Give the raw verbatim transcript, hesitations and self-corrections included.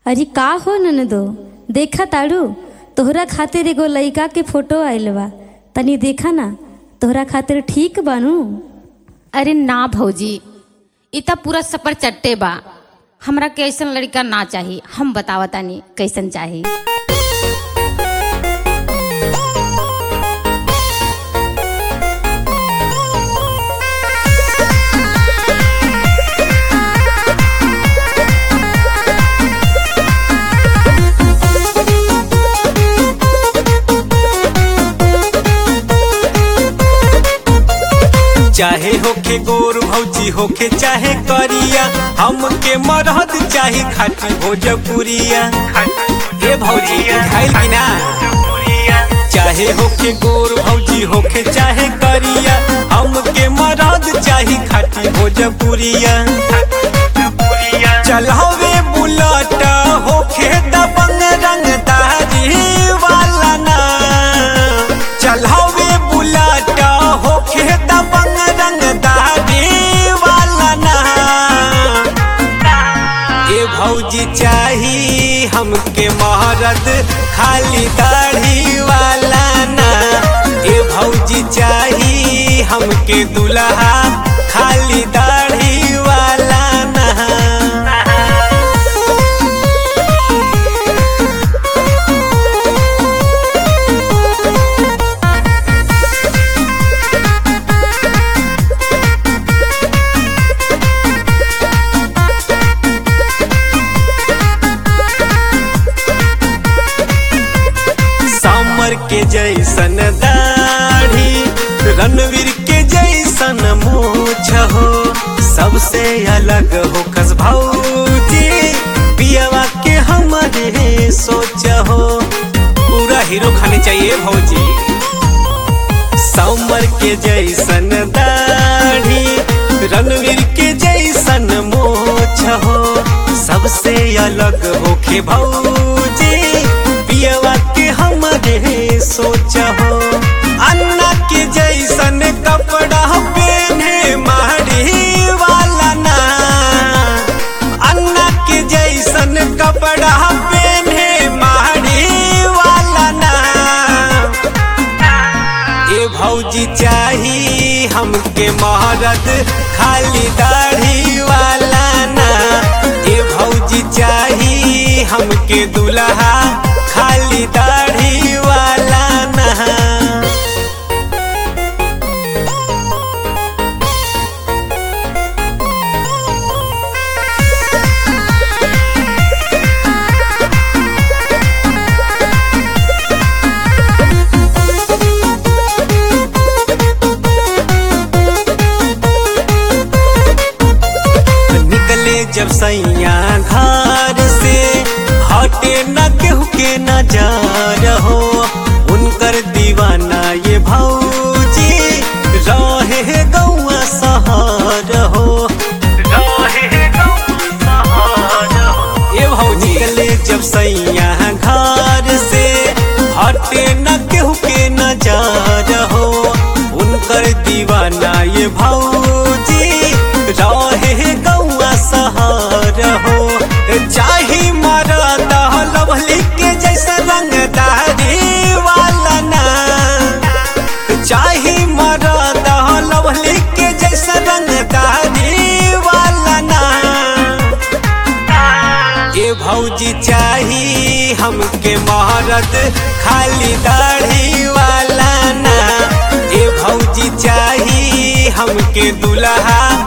अरे का हो ननदो, देखा ताड़ू तोहरा खातिर एगो लइका के फोटो आइल बा, तनी देखा ना तोहरा खातिर ठीक बानू। अरे ना भौजी, इता पूरा सपर चट्टे बा। हमरा के ऐसन लड़का ना चाहिए। हम बतावा तानी कैसन चाहिए। चाहे होखे गोर भौजी होखे चाहे करिया, हमके मरहद चाहे खाटी भोजपुरिया। ए भौजी खाइल की ना? चाहे होखे गोर भौजी होखे चाहे करिया, हमके मरहद चाहे खाटी भोजपुरिया। चलावे बुलेट होखे दबंग रंगदारी वाला ना, चलावे बुलेट होखे दबंग रंगदारी वाला ना। ए भौजी चाही हमके महरद खाली दाढ़ी वाला ना। ए भौजी चाही हमके दुल्हा खाली दाढ़ी वाला ना। के जैसन दाढ़ी, रणवीर के जैसन मूछ हो, सबसे अलग हो कस भौजी पियावा के हमारे सोच हो। पूरा हीरो खाने चाहिए भौजी। सामर के जैसन दाढ़ी, रणवीर के जैसन मूछ हो, सबसे अलग हो के भौजी पियावा के हमारे सोच हो। अन्ना के जैसन कपड़ा पहने मारी वाला ना, अन्ना के जैसन कपड़ा पहने मारी वाला ना। ए भौजी चाही हमके महरद खाली दाढ़ी वाला ना। ए भौजी चाही हमके दुल्हा खाली दाढ़ी वाला ना। निकले जब सैया घर से, हटे न केहू के नजर हो, उनकर दीवाना ये भौजी रहे गौआ शहर हो। ए भौजी निकले जब सैया घर से, हटे न केहू के नजर हो, उनकर दीवाना ये भौजी रहे गौआ शहर हो। चाही मरद लवली के जैसा रंगदारी वाला ना, चाही मरद लवली के जैसा रंगदारी वाला ना। ए भौजी चाही हमके महरद खाली दाढ़ी वाला ना। ए भौजी चाही हमके दुल्हा